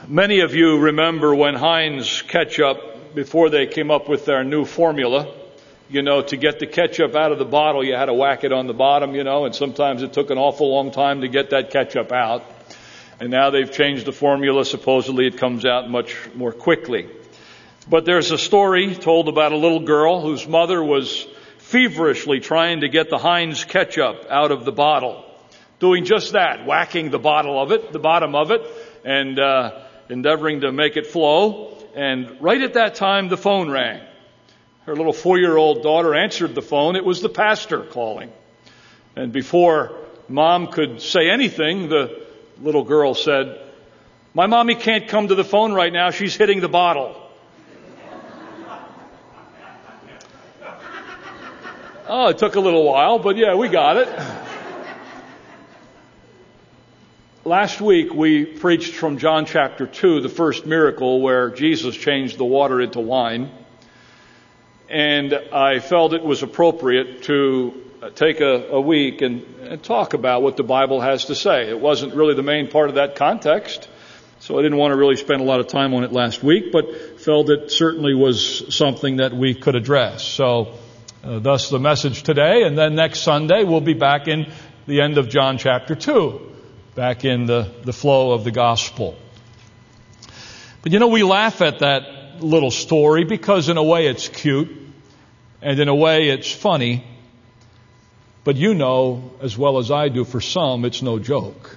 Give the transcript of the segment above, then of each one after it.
Many of you remember when Heinz ketchup, before they came up with their new formula, to get the ketchup out of the bottle, you had to whack it on the bottom, and sometimes it took an awful long time to get that ketchup out. And now they've changed the formula. Supposedly it comes out much more quickly. But there's a story told about a little girl whose mother was feverishly trying to get the Heinz ketchup out of the bottle. Doing just that, whacking the bottom of it, and endeavoring to make it flow. And right at that time, the phone rang. Her little 4-year-old daughter answered the phone. It was the pastor calling. And before Mom could say anything, the little girl said, "My mommy can't come to the phone right now. She's hitting the bottle." Oh, it took a little while, but yeah, we got it. Last week we preached from John chapter 2, the first miracle where Jesus changed the water into wine. And I felt it was appropriate to take a week and talk about what the Bible has to say. It wasn't really the main part of that context, so I didn't want to really spend a lot of time on it last week, but felt it certainly was something that we could address. So thus the message today, and then next Sunday we'll be back in the end of John chapter 2. Back in the flow of the gospel. But we laugh at that little story because in a way it's cute and in a way it's funny. But as well as I do, for some it's no joke.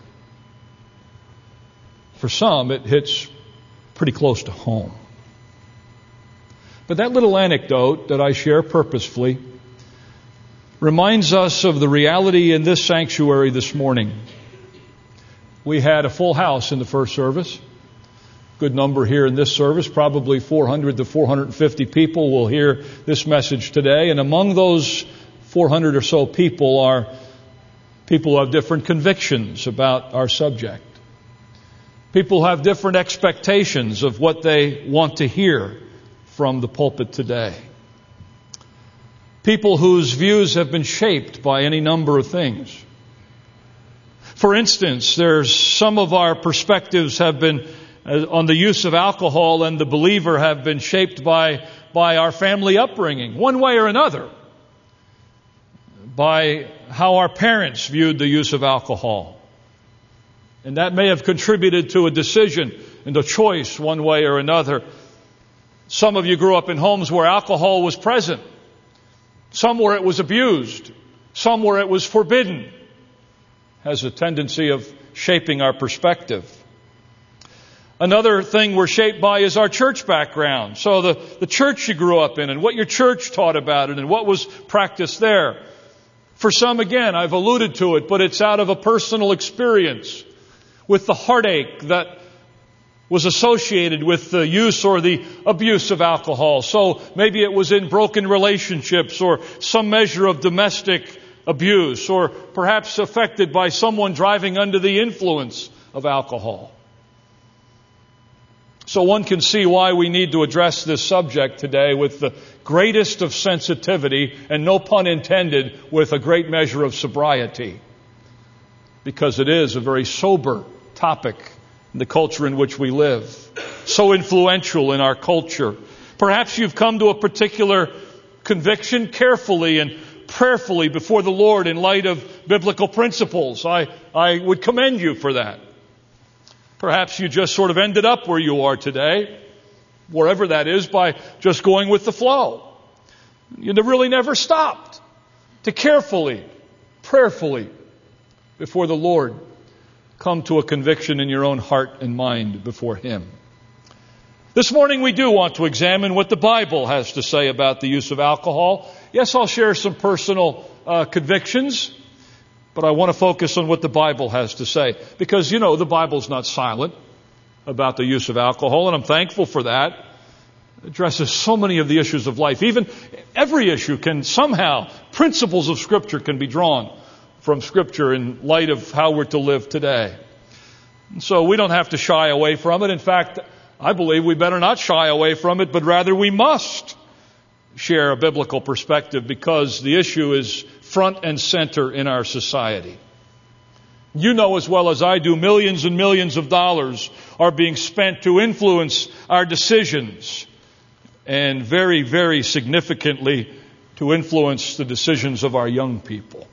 For some it hits pretty close to home. But that little anecdote that I share purposefully reminds us of the reality in this sanctuary this morning. We had a full house in the first service. Good number here in this service. Probably 400 to 450 people will hear this message today. And among those 400 or so people are people who have different convictions about our subject. People who have different expectations of what they want to hear from the pulpit today. People whose views have been shaped by any number of things. For instance, there's some of our perspectives have been on the use of alcohol and the believer have been shaped by our family upbringing, one way or another, by how our parents viewed the use of alcohol. And that may have contributed to a decision and a choice one way or another. Some of you grew up in homes where alcohol was present, some where it was abused, some where it was forbidden. Has a tendency of shaping our perspective. Another thing we're shaped by is our church background. So the church you grew up in and what your church taught about it and what was practiced there. For some, again, I've alluded to it, but it's out of a personal experience with the heartache that was associated with the use or the abuse of alcohol. So maybe it was in broken relationships or some measure of domestic abuse, or perhaps affected by someone driving under the influence of alcohol. So one can see why we need to address this subject today with the greatest of sensitivity, and no pun intended, with a great measure of sobriety. Because it is a very sober topic in the culture in which we live. So influential in our culture. Perhaps you've come to a particular conviction carefully and prayerfully before the Lord in light of biblical principles. I would commend you for that. Perhaps you just sort of ended up where you are today, wherever that is, by just going with the flow. You really never stopped to carefully, prayerfully, before the Lord, come to a conviction in your own heart and mind before Him. This morning we do want to examine what the Bible has to say about the use of alcohol. Yes, I'll share some personal convictions, but I want to focus on what the Bible has to say. Because, the Bible's not silent about the use of alcohol, and I'm thankful for that. It addresses so many of the issues of life. Even every issue can somehow, principles of Scripture can be drawn from Scripture in light of how we're to live today. And so we don't have to shy away from it. In fact, I believe we better not shy away from it, but rather we must share a biblical perspective because the issue is front and center in our society. You know as well as I do, millions and millions of dollars are being spent to influence our decisions, and very, very significantly to influence the decisions of our young people.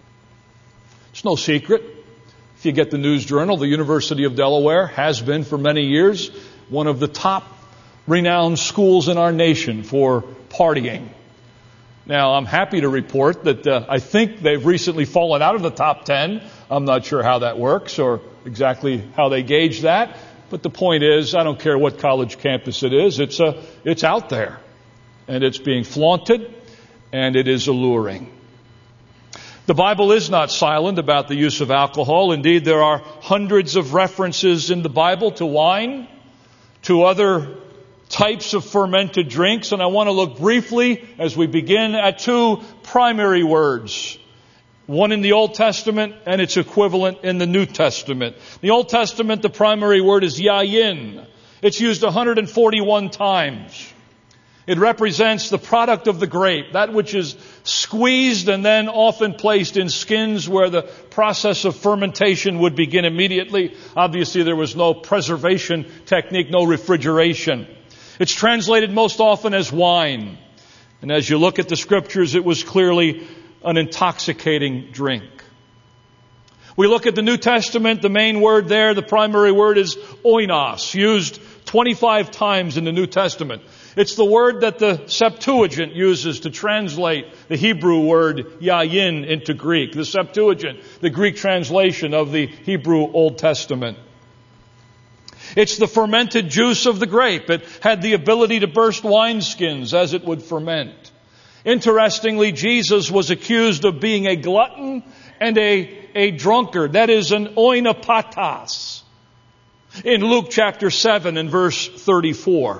It's no secret. If you get the News Journal, the University of Delaware has been for many years one of the top renowned schools in our nation for partying. Now, I'm happy to report that I think they've recently fallen out of the top 10. I'm not sure how that works or exactly how they gauge that. But the point is, I don't care what college campus it is, it's out there. And it's being flaunted, and it is alluring. The Bible is not silent about the use of alcohol. Indeed, there are hundreds of references in the Bible to wine, to other types of fermented drinks, and I want to look briefly as we begin at two primary words. One in the Old Testament and its equivalent in the New Testament. The Old Testament, the primary word is yayin. It's used 141 times. It represents the product of the grape, that which is squeezed and then often placed in skins where the process of fermentation would begin immediately. Obviously, there was no preservation technique, no refrigeration. It's translated most often as wine. And as you look at the scriptures, it was clearly an intoxicating drink. We look at the New Testament, the main word there, the primary word is oinos, used 25 times in the New Testament. It's the word that the Septuagint uses to translate the Hebrew word yayin into Greek. The Septuagint, the Greek translation of the Hebrew Old Testament. It's the fermented juice of the grape. It had the ability to burst wineskins as it would ferment. Interestingly, Jesus was accused of being a glutton and a drunkard. That is an oinopatas. In Luke chapter 7 and verse 34.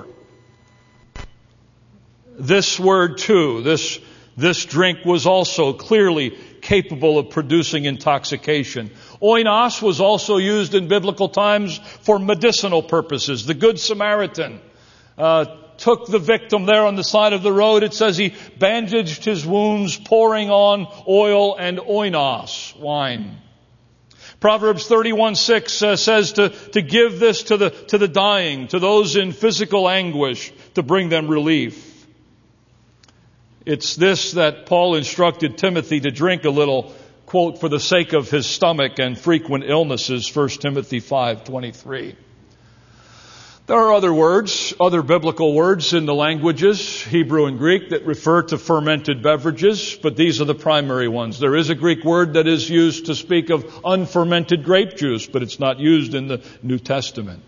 This word too, this drink was also clearly capable of producing intoxication. Oinos was also used in biblical times for medicinal purposes. The Good Samaritan took the victim there on the side of the road. It says he bandaged his wounds, pouring on oil and oinos, wine. Proverbs 31:6 says to give this to the dying, to those in physical anguish, to bring them relief. It's this that Paul instructed Timothy to drink a little, quote, for the sake of his stomach and frequent illnesses, 1 Timothy 5:23. There are other words, other biblical words in the languages, Hebrew and Greek, that refer to fermented beverages, but these are the primary ones. There is a Greek word that is used to speak of unfermented grape juice, but it's not used in the New Testament.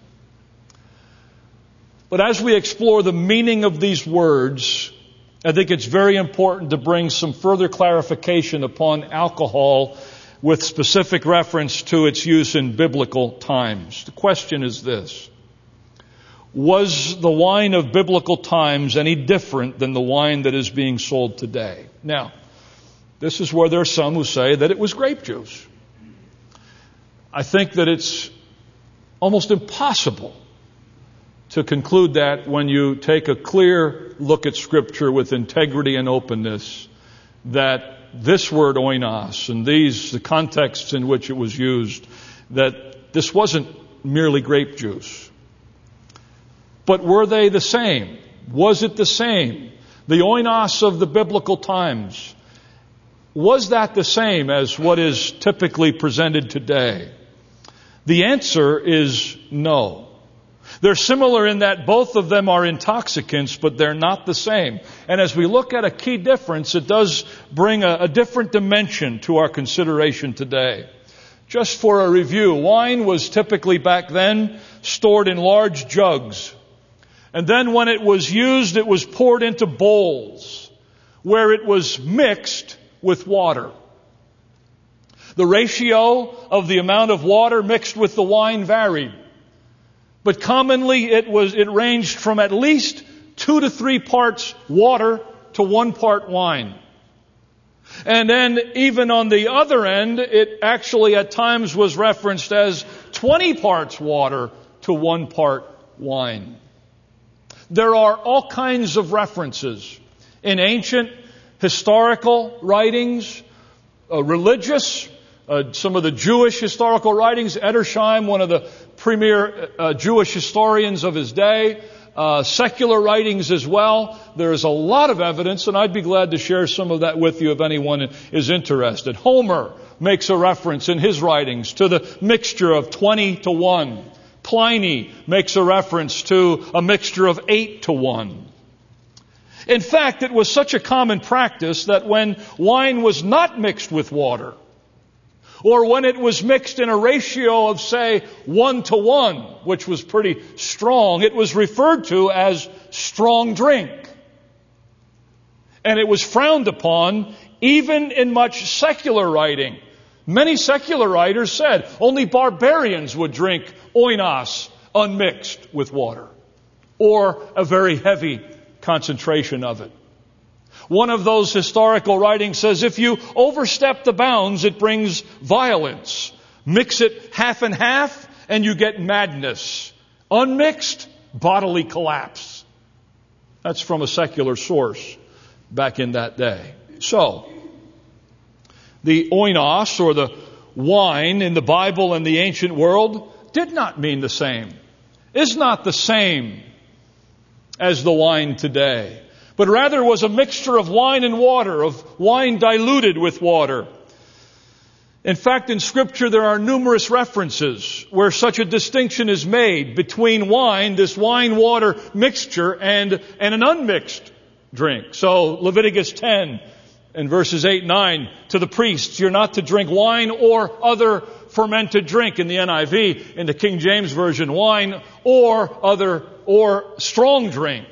But as we explore the meaning of these words, I think it's very important to bring some further clarification upon alcohol with specific reference to its use in biblical times. The question is this: was the wine of biblical times any different than the wine that is being sold today? Now, this is where there are some who say that it was grape juice. I think that it's almost impossible to conclude that when you take a clear look at Scripture with integrity and openness, that this word oinos and the contexts in which it was used, that this wasn't merely grape juice. But were they the same? Was it the same? The oinos of the biblical times, was that the same as what is typically presented today? The answer is no. They're similar in that both of them are intoxicants, but they're not the same. And as we look at a key difference, it does bring a different dimension to our consideration today. Just for a review, wine was typically back then stored in large jugs. And then when it was used, it was poured into bowls where it was mixed with water. The ratio of the amount of water mixed with the wine varied. But commonly it ranged from at least 2 to 3 parts water to 1 part wine. And then even on the other end, it actually at times was referenced as 20 parts water to 1 part wine. There are all kinds of references in ancient historical writings, religious, some of the Jewish historical writings. Edersheim, one of the premier Jewish historians of his day. Secular writings as well. There is a lot of evidence, and I'd be glad to share some of that with you if anyone is interested. Homer makes a reference in his writings to the mixture of 20-1. Pliny makes a reference to a mixture of 8-1. In fact, it was such a common practice that when wine was not mixed with water, or when it was mixed in a ratio of, say, 1-1, which was pretty strong, it was referred to as strong drink. And it was frowned upon even in much secular writing. Many secular writers said only barbarians would drink oinos unmixed with water, or a very heavy concentration of it. One of those historical writings says, if you overstep the bounds, it brings violence. Mix it half and half, and you get madness. Unmixed, bodily collapse. That's from a secular source back in that day. So, the oinos, or the wine in the Bible and the ancient world, did not mean the same. Is not the same as the wine today, but rather was a mixture of wine and water, of wine diluted with water. In fact, in Scripture there are numerous references where such a distinction is made between wine, this wine-water mixture, and an unmixed drink. So Leviticus 10 and verses 8-9, to the priests, you're not to drink wine or other fermented drink. In the NIV, in the King James Version, wine or strong drink.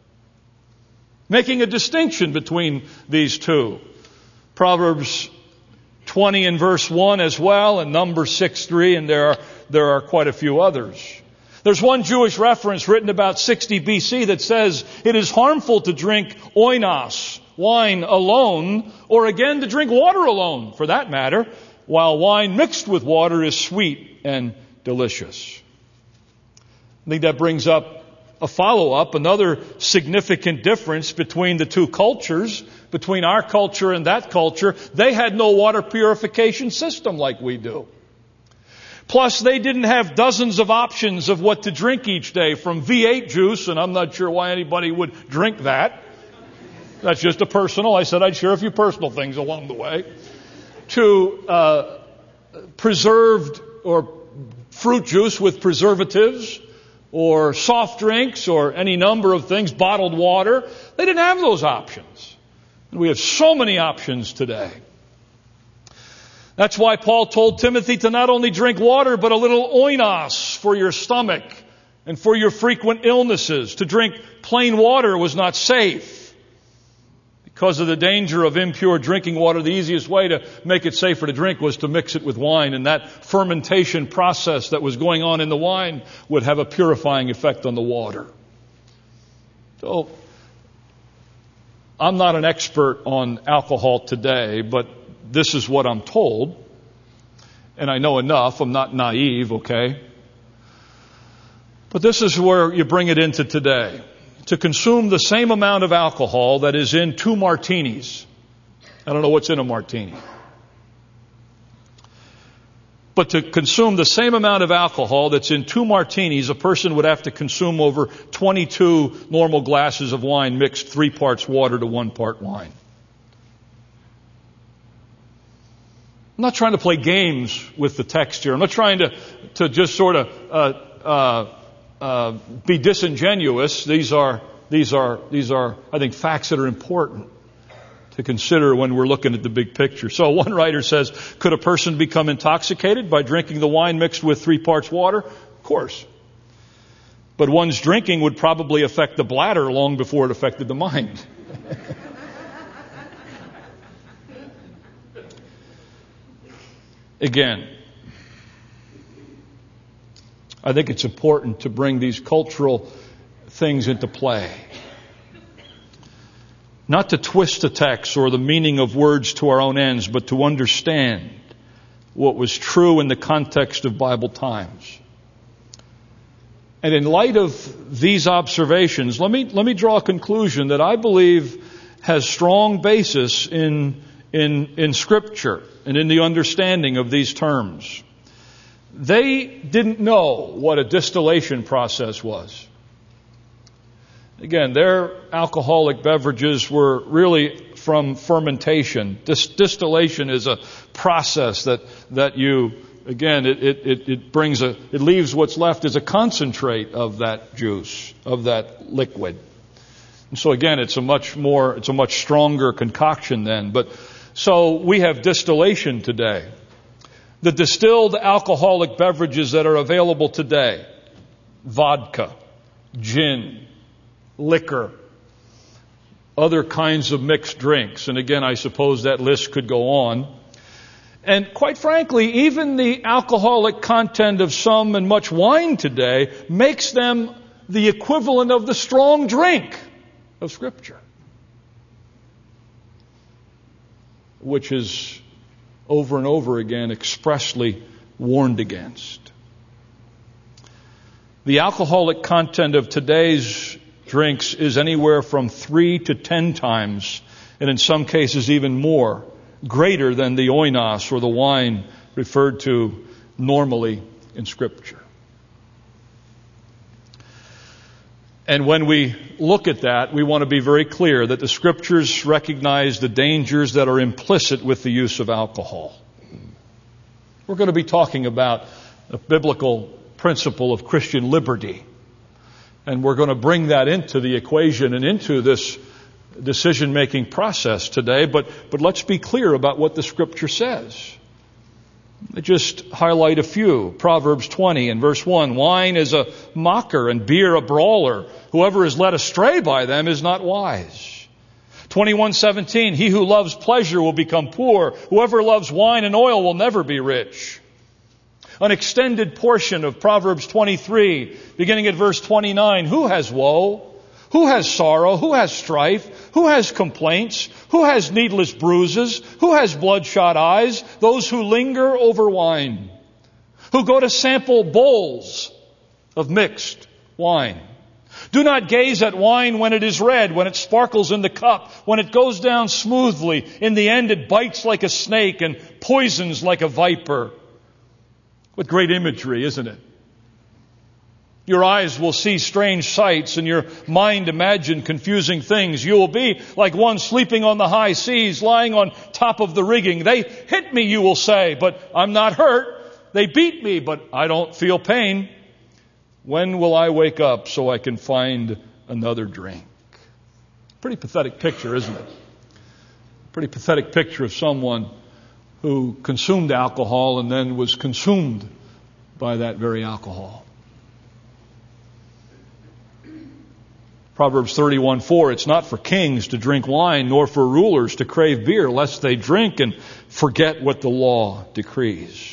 Making a distinction between these two. Proverbs 20 and verse 1 as well, and Numbers 6:3, and there are quite a few others. There's one Jewish reference written about 60 BC that says it is harmful to drink oinos, wine alone, or again to drink water alone, for that matter, while wine mixed with water is sweet and delicious. I think that brings up a follow-up, another significant difference between the two cultures, between our culture and that culture. They had no water purification system like we do. Plus, they didn't have dozens of options of what to drink each day, from V8 juice, and I'm not sure why anybody would drink that. That's just a personal. I said I'd share a few personal things along the way. To preserved or fruit juice with preservatives, or soft drinks, or any number of things, bottled water. They didn't have those options. And we have so many options today. That's why Paul told Timothy to not only drink water, but a little oinos for your stomach and for your frequent illnesses. To drink plain water was not safe. Because of the danger of impure drinking water, the easiest way to make it safer to drink was to mix it with wine. And that fermentation process that was going on in the wine would have a purifying effect on the water. So, I'm not an expert on alcohol today, but this is what I'm told. And I know enough. I'm not naive, okay? But this is where you bring it into today. To consume the same amount of alcohol that is in 2 martinis. I don't know what's in a martini. But to consume the same amount of alcohol that's in 2 martinis, a person would have to consume over 22 normal glasses of wine mixed 3 parts water to 1 part wine. I'm not trying to play games with the text here. I'm not trying to just sort of be disingenuous. These are, I think, facts that are important to consider when we're looking at the big picture. So one writer says, could a person become intoxicated by drinking the wine mixed with 3 parts water? Of course. But one's drinking would probably affect the bladder long before it affected the mind. Again, I think it's important to bring these cultural things into play. Not to twist the text or the meaning of words to our own ends, but to understand what was true in the context of Bible times. And in light of these observations, let me draw a conclusion that I believe has strong basis in in Scripture and in the understanding of these terms. They didn't know what a distillation process was. Again, their alcoholic beverages were really from fermentation. Distillation is a process that you, again, it leaves what's left as a concentrate of that juice, of that liquid. And so again, it's a much stronger concoction then. But so we have distillation today. The distilled alcoholic beverages that are available today: vodka, gin, liquor, other kinds of mixed drinks. And again, I suppose that list could go on. And quite frankly, even the alcoholic content of some and much wine today makes them the equivalent of the strong drink of Scripture, which is over and over again expressly warned against. The alcoholic content of today's drinks is anywhere from 3 to 10 times, and in some cases even more, greater than the oinos or the wine referred to normally in Scripture. And when we look at that, we want to be very clear that the Scriptures recognize the dangers that are implicit with the use of alcohol. We're going to be talking about a biblical principle of Christian liberty. And we're going to bring that into the equation and into this decision-making process today. But let's be clear about what the Scripture says. I just highlight a few. Proverbs 20 and verse 1. Wine is a mocker and beer a brawler. Whoever is led astray by them is not wise. 21:17. He who loves pleasure will become poor. Whoever loves wine and oil will never be rich. An extended portion of Proverbs 23, beginning at verse 29. Who has woe? Who has sorrow? Who has strife? Who has complaints? Who has needless bruises? Who has bloodshot eyes? Those who linger over wine, who go to sample bowls of mixed wine. Do not gaze at wine when it is red, when it sparkles in the cup, when it goes down smoothly. In the end it bites like a snake and poisons like a viper. What great imagery, isn't it? Your eyes will see strange sights and your mind imagine confusing things. You will be like one sleeping on the high seas, lying on top of the rigging. They hit me, you will say, but I'm not hurt. They beat me, but I don't feel pain. When will I wake up so I can find another drink? Pretty pathetic picture, isn't it? Pretty pathetic picture of someone who consumed alcohol and then was consumed by that very alcohol. Proverbs 31:4, it's not for kings to drink wine, nor for rulers to crave beer, lest they drink and forget what the law decrees.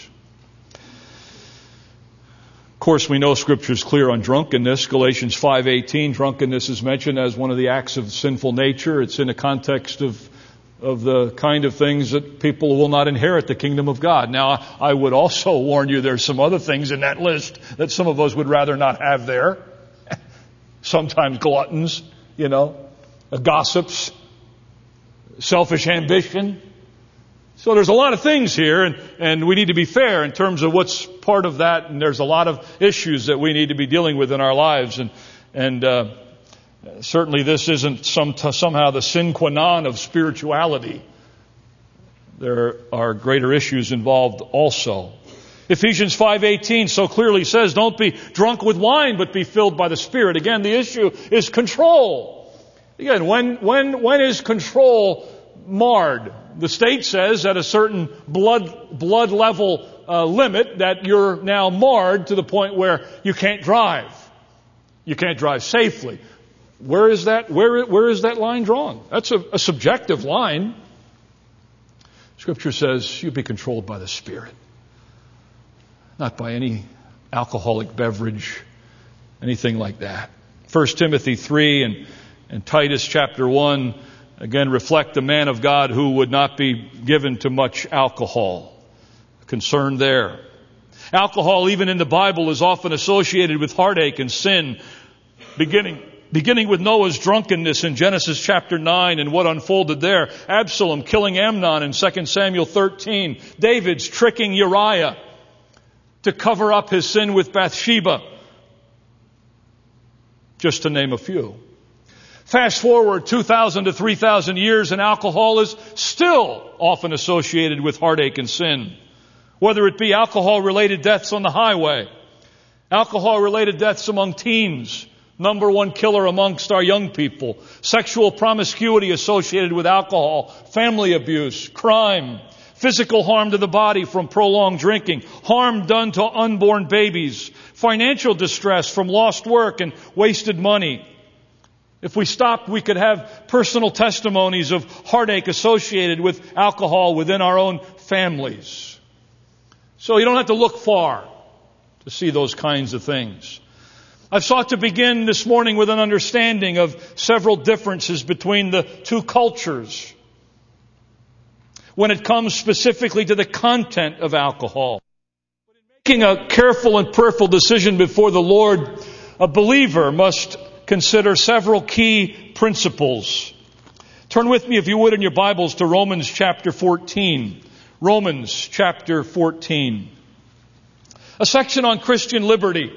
Of course, we know Scripture is clear on drunkenness. Galatians 5:18, drunkenness is mentioned as one of the acts of sinful nature. It's in a context of the kind of things that people will not inherit the kingdom of God. Now, I would also warn you there's some other things in that list that some of us would rather not have there. Sometimes gluttons, gossips, selfish ambition. So there's a lot of things here, and we need to be fair in terms of what's part of that, and there's a lot of issues that we need to be dealing with in our lives, and certainly this isn't somehow the sine qua non of spirituality. There are greater issues involved also. Ephesians 5:18 so clearly says, don't be drunk with wine, but be filled by the Spirit. Again, the issue is control. Again, when is control marred? The state says at a certain blood level limit that you're now marred to the point where you can't drive. You can't drive safely. Where is that line drawn? That's a subjective line. Scripture says you be controlled by the Spirit, not by any alcoholic beverage, anything like that. 1 Timothy 3 and Titus chapter 1 again reflect the man of God who would not be given to much alcohol. Concern there. Alcohol, even in the Bible, is often associated with heartache and sin, beginning beginning with Noah's drunkenness in Genesis chapter 9 and what unfolded there. Absalom killing Amnon in 2 Samuel 13. David's tricking Uriah to cover up his sin with Bathsheba. Just to name a few. Fast forward 2,000 to 3,000 years and alcohol is still often associated with heartache and sin. Whether it be alcohol-related deaths on the highway, alcohol-related deaths among teens, number one killer amongst our young people, sexual promiscuity associated with alcohol, family abuse, crime, physical harm to the body from prolonged drinking, harm done to unborn babies, financial distress from lost work and wasted money. If we stopped, we could have personal testimonies of heartache associated with alcohol within our own families. So you don't have to look far to see those kinds of things. I've sought to begin this morning with an understanding of several differences between the two cultures when it comes specifically to the content of alcohol. Making a careful and prayerful decision before the Lord, a believer must consider several key principles. Turn with me, if you would, in your Bibles to Romans chapter 14. Romans chapter 14. A section on Christian liberty.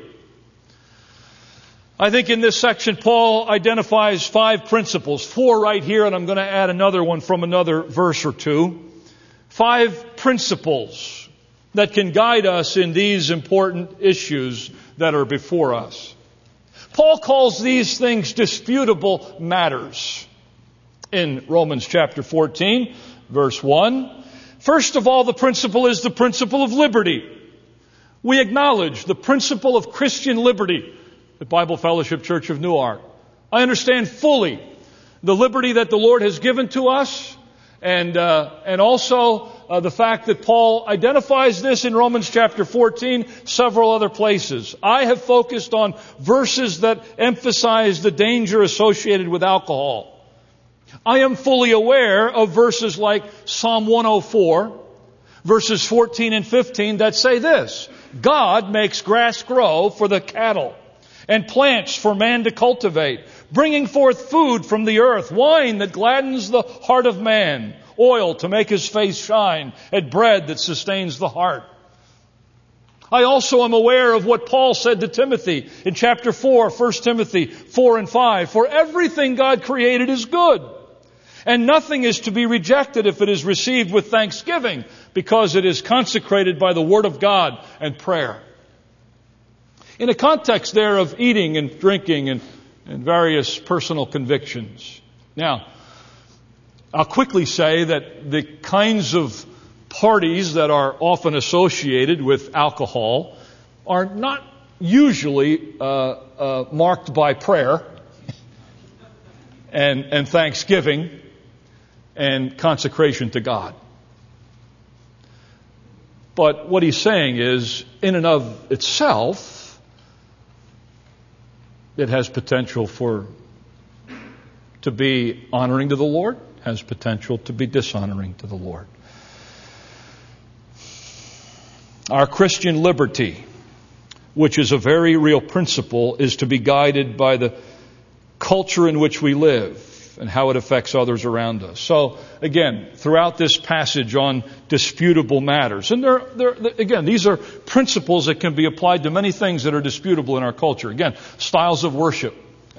I think in this section Paul identifies 5 principles. 4 right here, and I'm going to add another one from another verse or two. 5 principles that can guide us in these important issues that are before us. Paul calls these things disputable matters in Romans chapter 14, verse 1. First of all, the principle is the principle of liberty. We acknowledge the principle of Christian liberty at Bible Fellowship Church of Newark. I understand fully the liberty that the Lord has given to us, and also the fact that Paul identifies this in Romans chapter 14, several other places. I have focused on verses that emphasize the danger associated with alcohol. I am fully aware of verses like Psalm 104, verses 14 and 15 that say this: God makes grass grow for the cattle and plants for man to cultivate, bringing forth food from the earth, wine that gladdens the heart of man, oil to make his face shine, and bread that sustains the heart. I also am aware of what Paul said to Timothy in chapter 4, 1 Timothy 4 and 5. For everything God created is good, and nothing is to be rejected if it is received with thanksgiving, because it is consecrated by the Word of God and prayer. In a context there of eating and drinking and various personal convictions. Now, I'll quickly say that the kinds of parties that are often associated with alcohol are not usually marked by prayer and thanksgiving and consecration to God. But what he's saying is, in and of itself, it has potential to be honoring to the Lord, has potential to be dishonoring to the Lord. Our Christian liberty, which is a very real principle, is to be guided by the culture in which we live and how it affects others around us. So, again, throughout this passage on disputable matters, and again, these are principles that can be applied to many things that are disputable in our culture. Again, styles of worship,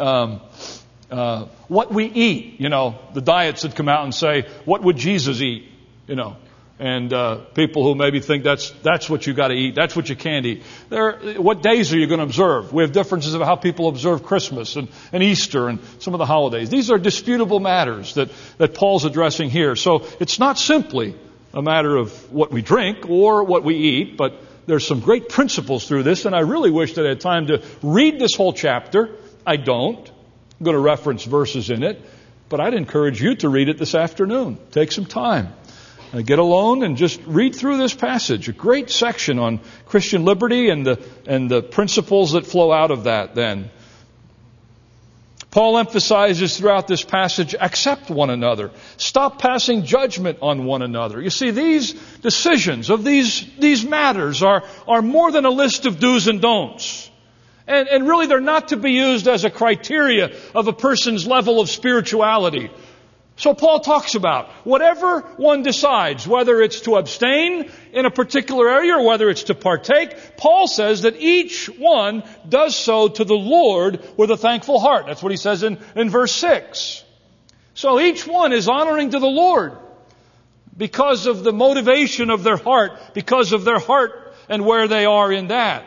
what we eat, the diets that come out and say, what would Jesus eat, and people who maybe think that's what you got to eat, that's what you can't eat. What days are you going to observe? We have differences of how people observe Christmas and Easter and some of the holidays. These are disputable matters that Paul's addressing here. So it's not simply a matter of what we drink or what we eat, but there's some great principles through this, and I really wish that I had time to read this whole chapter. I don't. I'm going to reference verses in it, but I'd encourage you to read it this afternoon. Take some time. Get alone and just read through this passage. A great section on Christian liberty and the principles that flow out of that then. Paul emphasizes throughout this passage, accept one another. Stop passing judgment on one another. You see, these decisions of these matters are more than a list of do's and don'ts. And really they're not to be used as a criteria of a person's level of spirituality. So Paul talks about whatever one decides, whether it's to abstain in a particular area or whether it's to partake, Paul says that each one does so to the Lord with a thankful heart. That's what he says in verse 6. So each one is honoring to the Lord because of the motivation of their heart, because of their heart and where they are in that.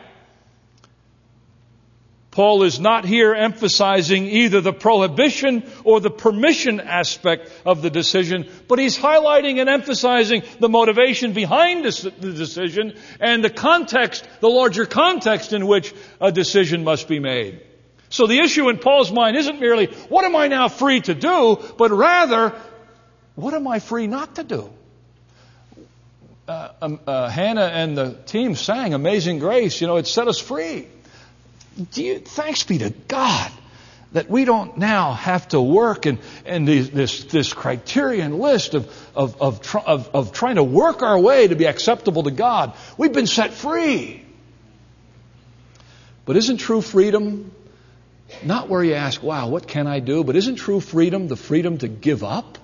Paul is not here emphasizing either the prohibition or the permission aspect of the decision, but he's highlighting and emphasizing the motivation behind the decision and the context, the larger context in which a decision must be made. So the issue in Paul's mind isn't merely, what am I now free to do, but rather, what am I free not to do? Hannah and the team sang Amazing Grace. It set us free. Thanks be to God that we don't now have to work and this criterion list of trying to work our way to be acceptable to God. We've been set free. But isn't true freedom not where you ask, wow, what can I do? But isn't true freedom the freedom to give up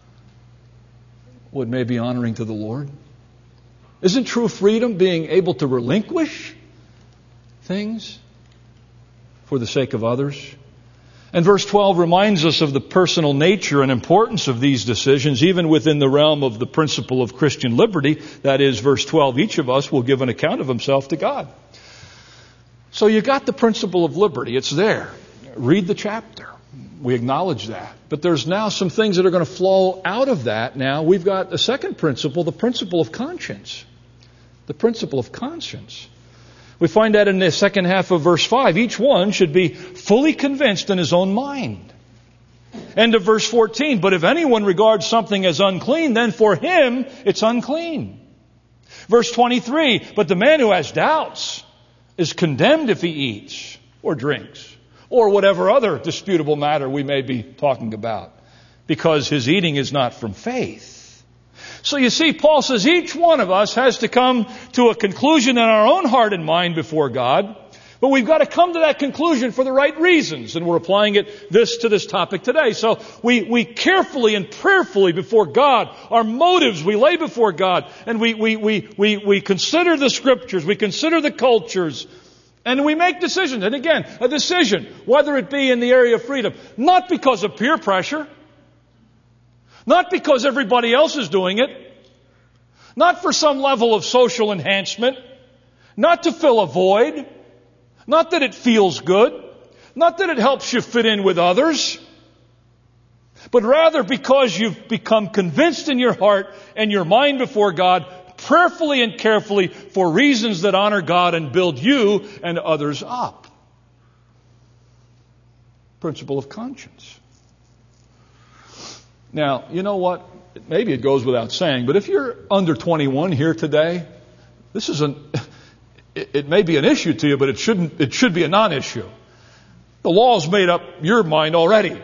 what may be honoring to the Lord? Isn't true freedom being able to relinquish things for the sake of others? And verse 12 reminds us of the personal nature and importance of these decisions, even within the realm of the principle of Christian liberty. That is, verse 12, each of us will give an account of himself to God. So you got the principle of liberty. It's there. Read the chapter. We acknowledge that. But there's now some things that are going to flow out of that. Now we've got a second principle, the principle of conscience. The principle of conscience. We find that in the second half of verse 5. Each one should be fully convinced in his own mind. End of verse 14. But if anyone regards something as unclean, then for him it's unclean. Verse 23. But the man who has doubts is condemned if he eats or drinks or whatever other disputable matter we may be talking about, because his eating is not from faith. So you see, Paul says each one of us has to come to a conclusion in our own heart and mind before God, but we've got to come to that conclusion for the right reasons, and we're applying to this topic today. So we carefully and prayerfully before God, our motives we lay before God, and we consider the Scriptures, we consider the cultures, and we make decisions. And again, a decision, whether it be in the area of freedom, not because of peer pressure, not because everybody else is doing it, not for some level of social enhancement, not to fill a void, not that it feels good, not that it helps you fit in with others, but rather because you've become convinced in your heart and your mind before God, prayerfully and carefully, for reasons that honor God and build you and others up. Principle of conscience. Now, you know what? Maybe it goes without saying, but if you're under 21 here today, it may be an issue to you, but it should be a non-issue. The law's made up your mind already.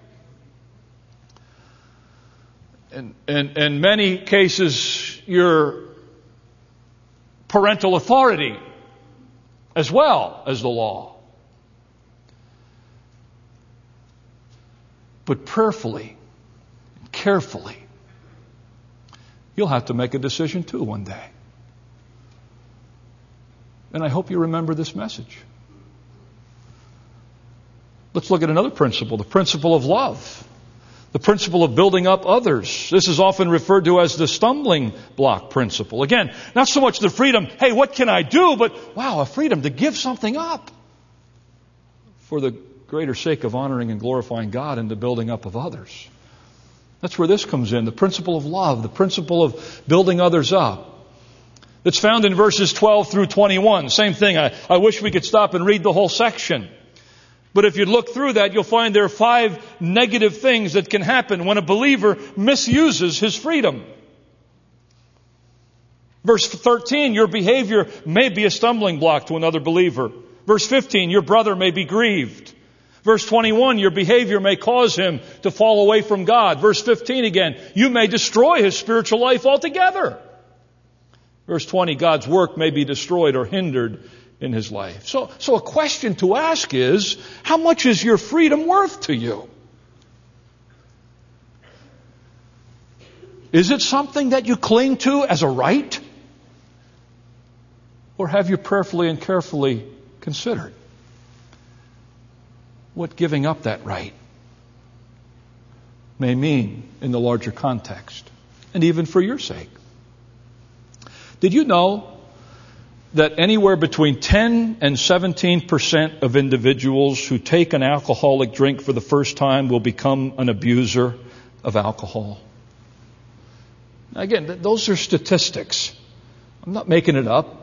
And in many cases, your parental authority as well as the law. But prayerfully, carefully, you'll have to make a decision too one day. And I hope you remember this message. Let's look at another principle, the principle of love. The principle of building up others. This is often referred to as the stumbling block principle. Again, not so much the freedom, hey, what can I do? But, wow, a freedom to give something up for the greater sake of honoring and glorifying God and the building up of others. That's where this comes in, the principle of love, the principle of building others up. It's found in verses 12 through 21. Same thing. I wish we could stop and read the whole section. But if you look through that, you'll find there are 5 negative things that can happen when a believer misuses his freedom. Verse 13, your behavior may be a stumbling block to another believer. Verse 15, your brother may be grieved. Verse 21, your behavior may cause him to fall away from God. Verse 15 again, you may destroy his spiritual life altogether. Verse 20, God's work may be destroyed or hindered in his life. So a question to ask is, how much is your freedom worth to you? Is it something that you cling to as a right? Or have you prayerfully and carefully considered what giving up that right may mean in the larger context, and even for your sake? Did you know that anywhere between 10 and 17% of individuals who take an alcoholic drink for the first time will become an abuser of alcohol? Again, those are statistics. I'm not making it up.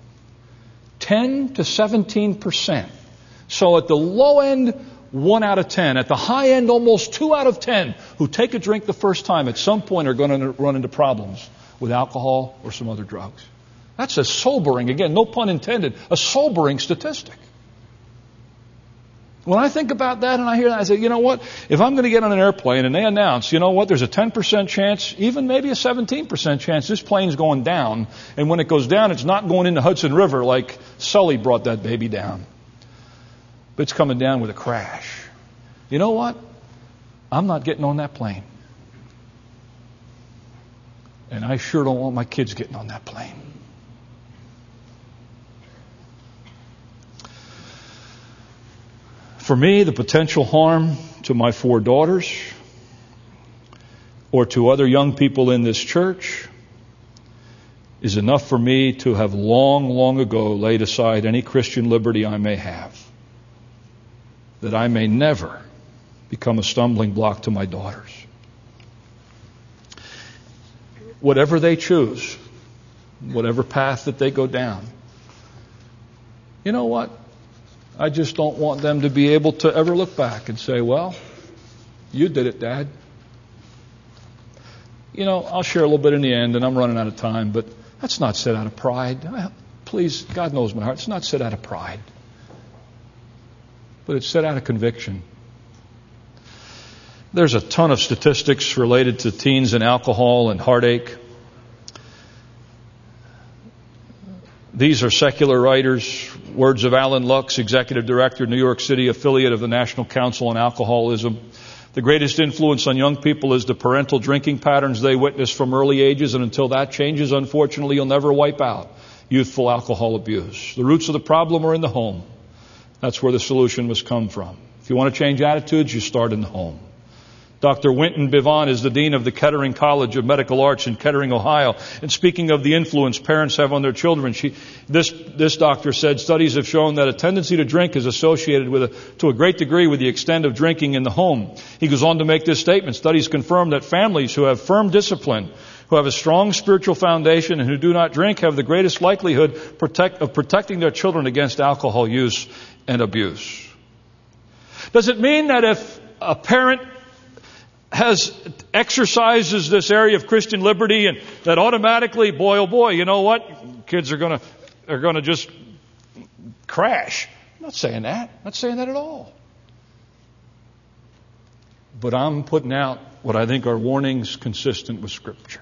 10 to 17%. So at the low end, 1 out of 10. At the high end, almost 2 out of 10 who take a drink the first time at some point are going to run into problems with alcohol or some other drugs. That's a sobering, again, no pun intended, a sobering statistic. When I think about that and I hear that, I say, you know what? If I'm going to get on an airplane and they announce, you know what, there's a 10% chance, even maybe a 17% chance this plane's going down. And when it goes down, it's not going into Hudson River like Sully brought that baby down. But it's coming down with a crash. You know what? I'm not getting on that plane. And I sure don't want my kids getting on that plane. For me, the potential harm to my 4 daughters or to other young people in this church is enough for me to have long, long ago laid aside any Christian liberty I may have, that I may never become a stumbling block to my daughters. Whatever they choose, whatever path that they go down, you know what? I just don't want them to be able to ever look back and say, well, you did it, Dad. You know, I'll share a little bit in the end, and I'm running out of time, but that's not said out of pride. Please, God knows my heart. It's not said out of pride. But it's said out of conviction. There's a ton of statistics related to teens and alcohol and heartache. These are secular writers. Words of Alan Lux, Executive Director, New York City affiliate of the National Council on Alcoholism. The greatest influence on young people is the parental drinking patterns they witness from early ages, and until that changes, unfortunately, you'll never wipe out youthful alcohol abuse. The roots of the problem are in the home. That's where the solution must come from. If you want to change attitudes, you start in the home. Dr. Winton Bivon is the Dean of the Kettering College of Medical Arts in Kettering, Ohio. And speaking of the influence parents have on their children, this doctor said studies have shown that a tendency to drink is associated to a great degree with the extent of drinking in the home. He goes on to make this statement. Studies confirm that families who have firm discipline, who have a strong spiritual foundation, and who do not drink have the greatest likelihood of protecting their children against alcohol use and Does it mean that if a parent exercises this area of Christian liberty and that automatically, boy, oh boy, you know what? Kids are going to just crash. I'm not saying that. I'm not saying that at all. But I'm putting out what I think are warnings consistent with Scripture.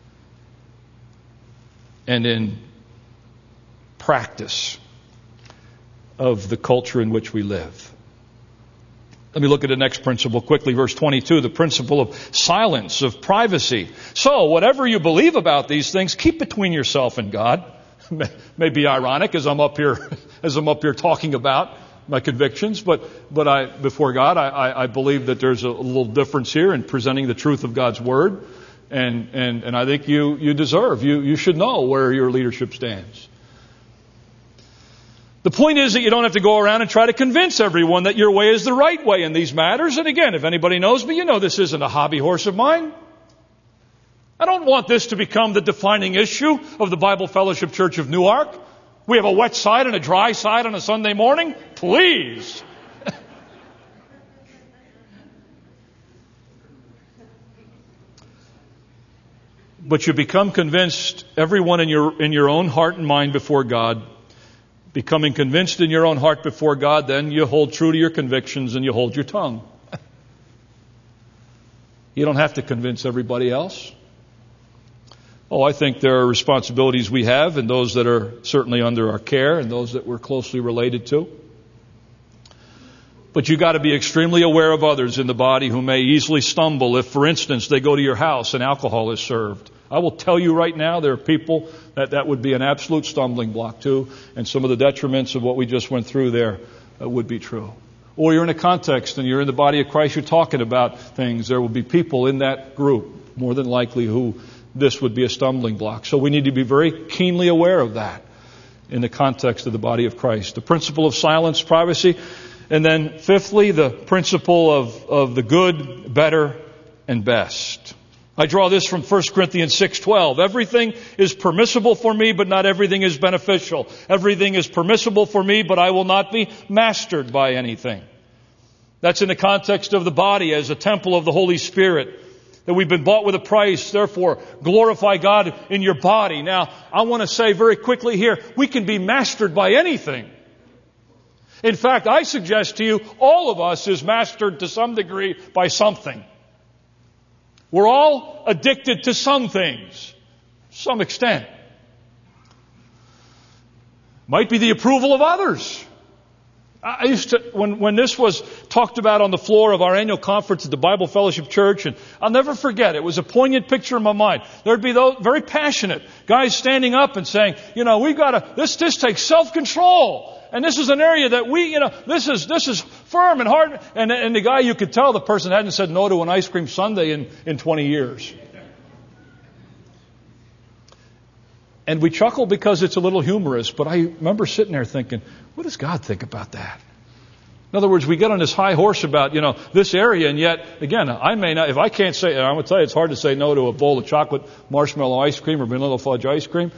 And in practice of the culture in which we live. Let me look at the next principle quickly. Verse 22, the principle of silence, of privacy. So, whatever you believe about these things, keep between yourself and God. May be ironic as I'm up here talking about my convictions, but before God, I believe that there's a little difference here in presenting the truth of God's Word, and I think you should know where your leadership stands. The point is that you don't have to go around and try to convince everyone that your way is the right way in these matters. And again, if anybody knows me, you know this isn't a hobby horse of mine. I don't want this to become the defining issue of the Bible Fellowship Church of Newark. We have a wet side and a dry side on a Sunday morning. Please. But you become convinced, everyone in your own heart and mind before God. Becoming convinced in your own heart before God, then you hold true to your convictions and you hold your tongue. You don't have to convince everybody else. Oh, I think there are responsibilities we have, and those that are certainly under our care, and those that we're closely related to. But you've got to be extremely aware of others in the body who may easily stumble if, for instance, they go to your house and alcohol is served. I will tell you right now, there are people that would be an absolute stumbling block to, and some of the detriments of what we just went through there would be true. Or you're in a context and you're in the body of Christ, you're talking about things. There will be people in that group, more than likely, who this would be a stumbling block. So we need to be very keenly aware of that in the context of the body of Christ. The principle of silence, privacy. And then fifthly, the principle of the good, better, and best. I draw this from 1 Corinthians 6:12. Everything is permissible for me, but not everything is beneficial. Everything is permissible for me, but I will not be mastered by anything. That's in the context of the body as a temple of the Holy Spirit. That we've been bought with a price, therefore glorify God in your body. Now, I want to say very quickly here, we can be mastered by anything. In fact, I suggest to you, all of us is mastered to some degree by something. We're all addicted to some things, to some extent. Might be the approval of others. I used to, when this was talked about on the floor of our annual conference at the Bible Fellowship Church, and I'll never forget, it was a poignant picture in my mind. There'd be those very passionate guys standing up and saying, we've got to, this takes self-control. And this is an area that this is firm and hard. And the guy, you could tell the person hadn't said no to an ice cream sundae in 20 years. And we chuckle because it's a little humorous, but I remember sitting there thinking, what does God think about that? In other words, we get on this high horse about, this area, and yet, again, I may not, if I can't say, and I'm going to tell you, it's hard to say no to a bowl of chocolate marshmallow ice cream or vanilla fudge ice cream.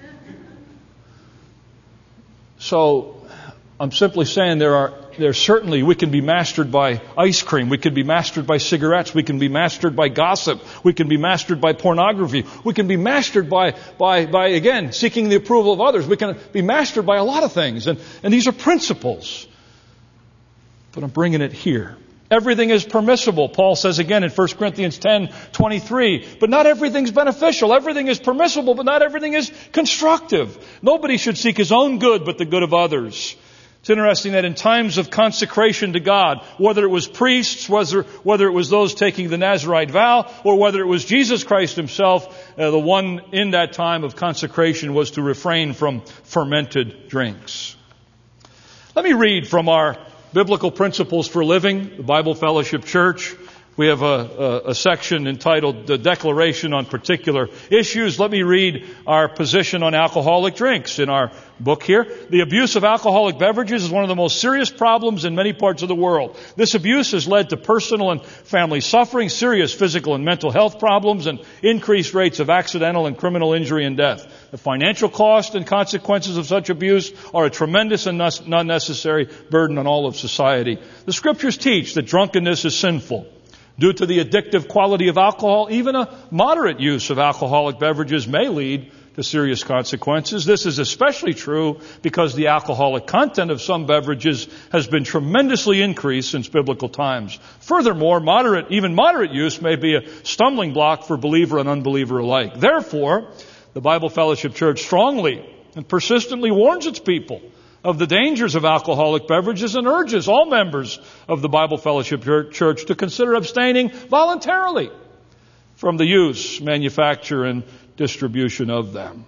So, I'm simply saying there's certainly, we can be mastered by ice cream. We can be mastered by cigarettes. We can be mastered by gossip. We can be mastered by pornography. We can be mastered by again, seeking the approval of others. We can be mastered by a lot of things. And these are principles. But I'm bringing it here. Everything is permissible. Paul says again in 1 Corinthians 10:23. But not everything's beneficial. Everything is permissible, but not everything is constructive. Nobody should seek his own good, but the good of others. It's interesting that in times of consecration to God, whether it was priests, whether it was those taking the Nazirite vow, or whether it was Jesus Christ himself, the one in that time of consecration was to refrain from fermented drinks. Let me read from our Biblical Principles for Living, the Bible Fellowship Church. We have a section entitled The Declaration on Particular Issues. Let me read our position on alcoholic drinks in our book here. The abuse of alcoholic beverages is one of the most serious problems in many parts of the world. This abuse has led to personal and family suffering, serious physical and mental health problems, and increased rates of accidental and criminal injury and death. The financial cost and consequences of such abuse are a tremendous and unnecessary burden on all of society. The Scriptures teach that drunkenness is sinful. Due to the addictive quality of alcohol, even a moderate use of alcoholic beverages may lead to serious consequences. This is especially true because the alcoholic content of some beverages has been tremendously increased since biblical times. Furthermore, even moderate use may be a stumbling block for believer and unbeliever alike. Therefore, the Bible Fellowship Church strongly and persistently warns its people of the dangers of alcoholic beverages and urges all members of the Bible Fellowship Church to consider abstaining voluntarily from the use, manufacture, and distribution of them.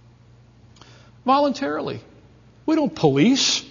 Voluntarily. We don't police.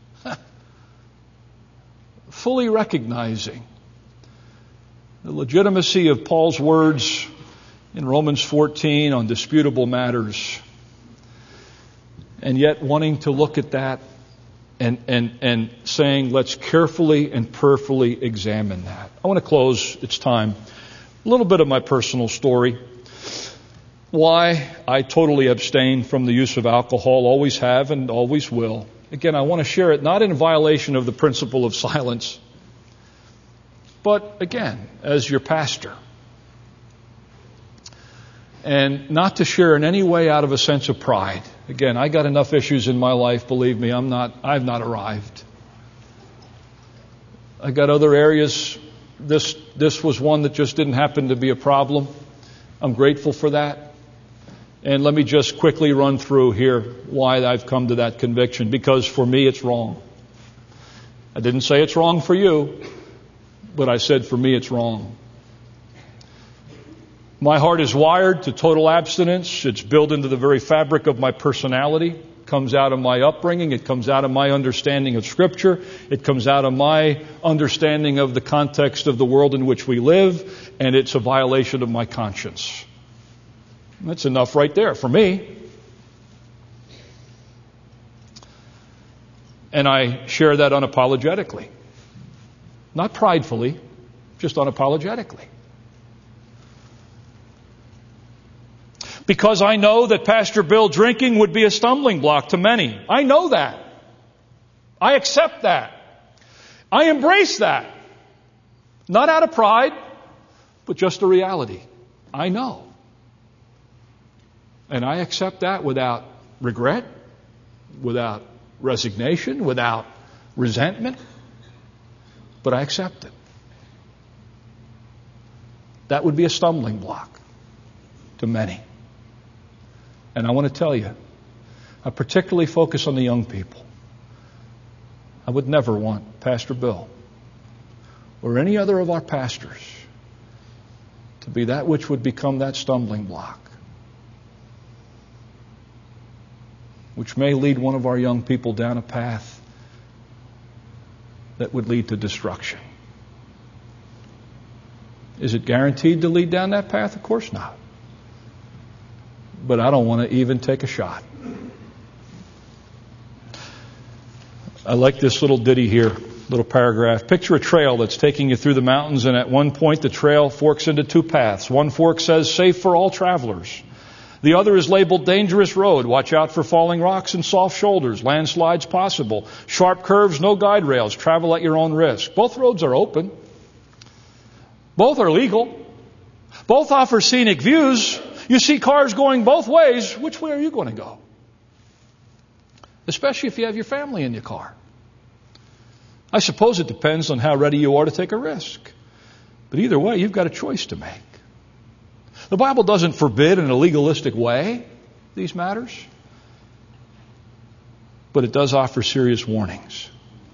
Fully recognizing the legitimacy of Paul's words in Romans 14 on disputable matters, and yet wanting to look at that and saying, let's carefully and prayerfully examine that. I want to close, it's time, a little bit of my personal story. Why I totally abstain from the use of alcohol, always have and always will. Again, I want to share it not in violation of the principle of silence, but again, as your pastor. And not to share in any way out of a sense of pride. Again, I got enough issues in my life, believe me, I've not arrived. I got other areas. This was one that just didn't happen to be a problem. I'm grateful for that. And let me just quickly run through here why I've come to that conviction. Because for me, it's wrong. I didn't say it's wrong for you, but I said for me, it's wrong. My heart is wired to total abstinence. It's built into the very fabric of my personality. It comes out of my upbringing. It comes out of my understanding of Scripture. It comes out of my understanding of the context of the world in which we live. And it's a violation of my conscience. That's enough right there for me. And I share that unapologetically. Not pridefully, just unapologetically. Because I know that Pastor Bill drinking would be a stumbling block to many. I know that. I accept that. I embrace that. Not out of pride, but just a reality. I know. And I accept that without regret, without resignation, without resentment. But I accept it. That would be a stumbling block to many. And I want to tell you, I particularly focus on the young people. I would never want Pastor Bill or any other of our pastors to be that which would become that stumbling block, which may lead one of our young people down a path that would lead to destruction. Is it guaranteed to lead down that path? Of course not. But I don't want to even take a shot. I like this little ditty here, little paragraph. Picture a trail that's taking you through the mountains, and at one point the trail forks into two paths. One fork says, safe for all travelers. The other is labeled dangerous road. Watch out for falling rocks and soft shoulders. Landslides possible. Sharp curves, no guide rails. Travel at your own risk. Both roads are open. Both are legal. Both offer scenic views. You see cars going both ways. Which way are you going to go? Especially if you have your family in your car. I suppose it depends on how ready you are to take a risk. But either way, you've got a choice to make. The Bible doesn't forbid in a legalistic way these matters, but it does offer serious warnings.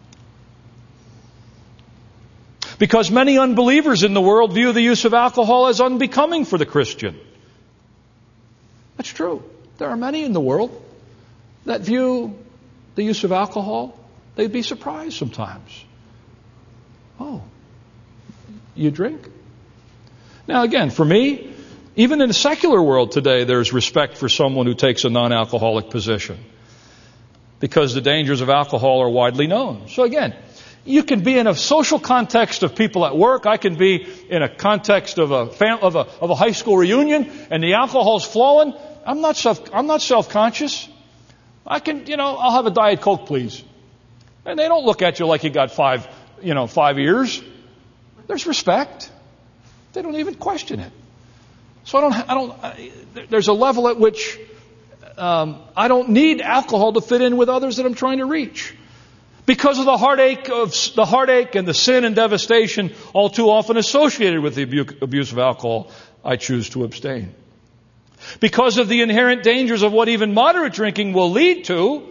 Because many unbelievers in the world view the use of alcohol as unbecoming for the Christian. That's true. There are many in the world that view the use of alcohol. They'd be surprised sometimes. Oh, you drink? Now again, for me, even in the secular world today, there's respect for someone who takes a non-alcoholic position, because the dangers of alcohol are widely known. So again, you can be in a social context of people at work. I can be in a context of a high school reunion, and the alcohol's flowing. I'm not self-conscious. I can, I'll have a Diet Coke, please. And they don't look at you like you got 5 ears. There's respect. They don't even question it. So there's a level at which I don't need alcohol to fit in with others that I'm trying to reach. Because of the heartache and the sin and devastation all too often associated with the abuse of alcohol, I choose to abstain. Because of the inherent dangers of what even moderate drinking will lead to,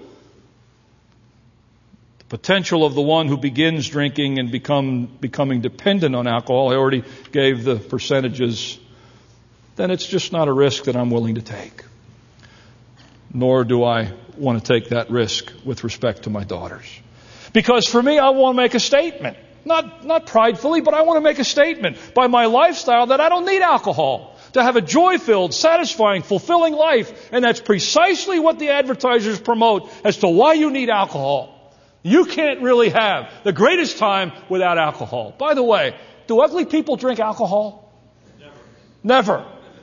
the potential of the one who begins drinking and becoming dependent on alcohol, I already gave the percentages, then it's just not a risk that I'm willing to take. Nor do I want to take that risk with respect to my daughters. Because for me, I want to make a statement. Not pridefully, but I want to make a statement by my lifestyle that I don't need alcohol to have a joy-filled, satisfying, fulfilling life. And that's precisely what the advertisers promote as to why you need alcohol. You can't really have the greatest time without alcohol. By the way, do ugly people drink alcohol? Never.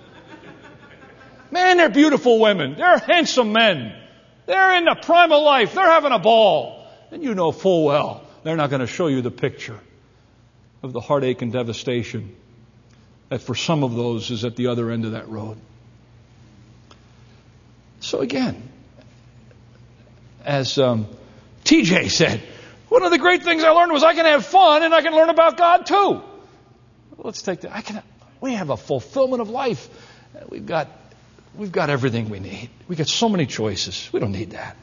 Man, they're beautiful women. They're handsome men. They're in the prime of life. They're having a ball. And you know full well they're not going to show you the picture of the heartache and devastation that for some of those is at the other end of that road. So again, as TJ said, one of the great things I learned was I can have fun and I can learn about God too. Let's take that. We have a fulfillment of life. We've got We've got everything we need. We got so many choices. We don't need that.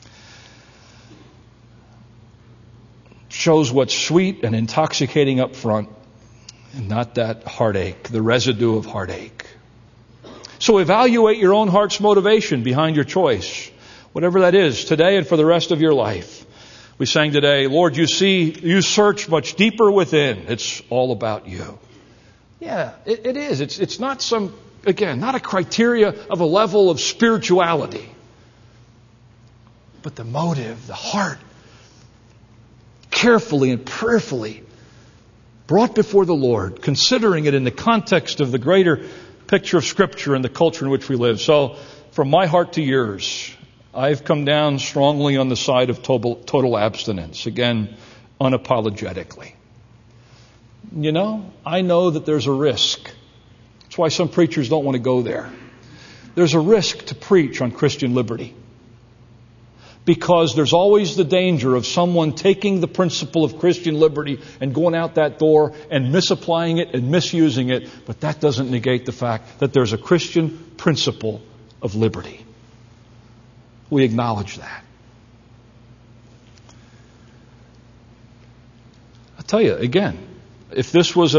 Shows what's sweet and intoxicating up front, and not that heartache, the residue of heartache. So evaluate your own heart's motivation behind your choice, whatever that is, today and for the rest of your life. We sang today, Lord, you search much deeper within. It's all about you. Yeah, it is. It's not not a criteria of a level of spirituality. But the motive, the heart, carefully and prayerfully brought before the Lord, considering it in the context of the greater picture of Scripture and the culture in which we live. So, from my heart to yours, I've come down strongly on the side of total abstinence. Again, unapologetically. You know, I know that there's a risk. That's why some preachers don't want to go there. There's a risk to preach on Christian liberty. Because there's always the danger of someone taking the principle of Christian liberty and going out that door and misapplying it and misusing it. But that doesn't negate the fact that there's a Christian principle of liberty. We acknowledge that. I'll tell you again, if this was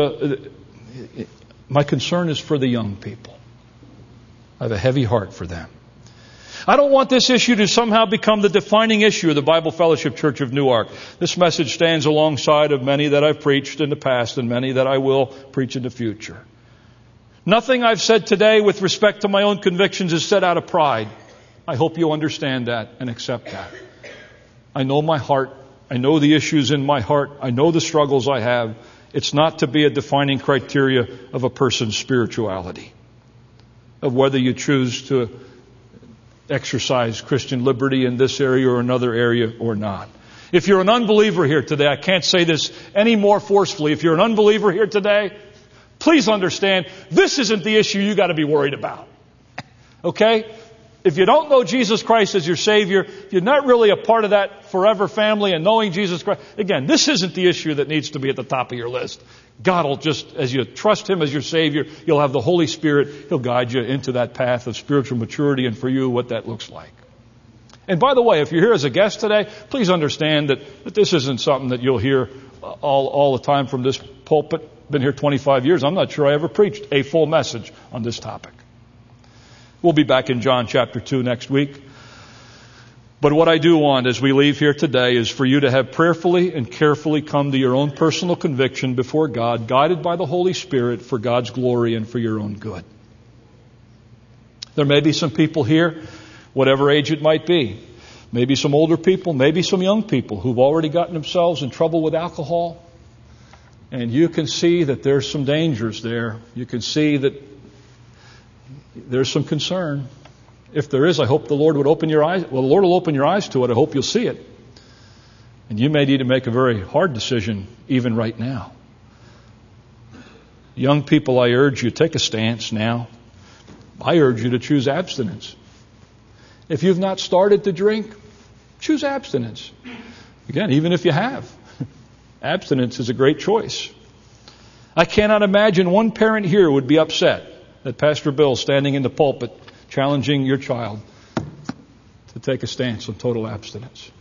my concern is for the young people. I have a heavy heart for them. I don't want this issue to somehow become the defining issue of the Bible Fellowship Church of Newark. This message stands alongside of many that I've preached in the past and many that I will preach in the future. Nothing I've said today with respect to my own convictions is said out of pride. I hope you understand that and accept that. I know my heart. I know the issues in my heart. I know the struggles I have. It's not to be a defining criteria of a person's spirituality, of whether you choose to exercise Christian liberty in this area or another area or not. If you're an unbeliever here today, I can't say this any more forcefully. If you're an unbeliever here today, please understand this isn't the issue you got to be worried about. Okay? If you don't know Jesus Christ as your Savior, if you're not really a part of that forever family and knowing Jesus Christ, again, this isn't the issue that needs to be at the top of your list. God will just, as you trust Him as your Savior, you'll have the Holy Spirit. He'll guide you into that path of spiritual maturity and for you what that looks like. And by the way, if you're here as a guest today, please understand that this isn't something that you'll hear all the time from this pulpit. Been here 25 years. I'm not sure I ever preached a full message on this topic. We'll be back in John chapter 2 next week. But what I do want as we leave here today is for you to have prayerfully and carefully come to your own personal conviction before God, guided by the Holy Spirit for God's glory and for your own good. There may be some people here, whatever age it might be, maybe some older people, maybe some young people who've already gotten themselves in trouble with alcohol. And you can see that there's some dangers there. You can see that there's some concern. If there is, I hope the Lord would open your eyes. Well, the Lord will open your eyes to it. I hope you'll see it. And you may need to make a very hard decision even right now. Young people, I urge you, take a stance now. I urge you to choose abstinence. If you've not started to drink, choose abstinence. Again, even if you have, abstinence is a great choice. I cannot imagine one parent here would be upset that Pastor Bill standing in the pulpit challenging your child to take a stance on total abstinence.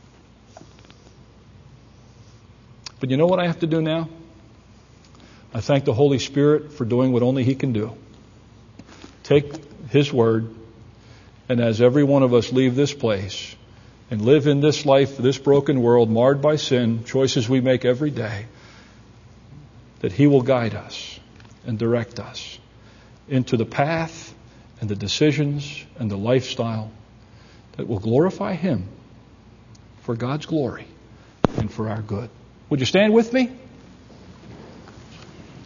But you know what I have to do now? I thank the Holy Spirit for doing what only He can do. Take His word, and as every one of us leave this place and live in this life, this broken world marred by sin, choices we make every day, that He will guide us and direct us into the path and the decisions and the lifestyle that will glorify Him for God's glory and for our good. Would you stand with me?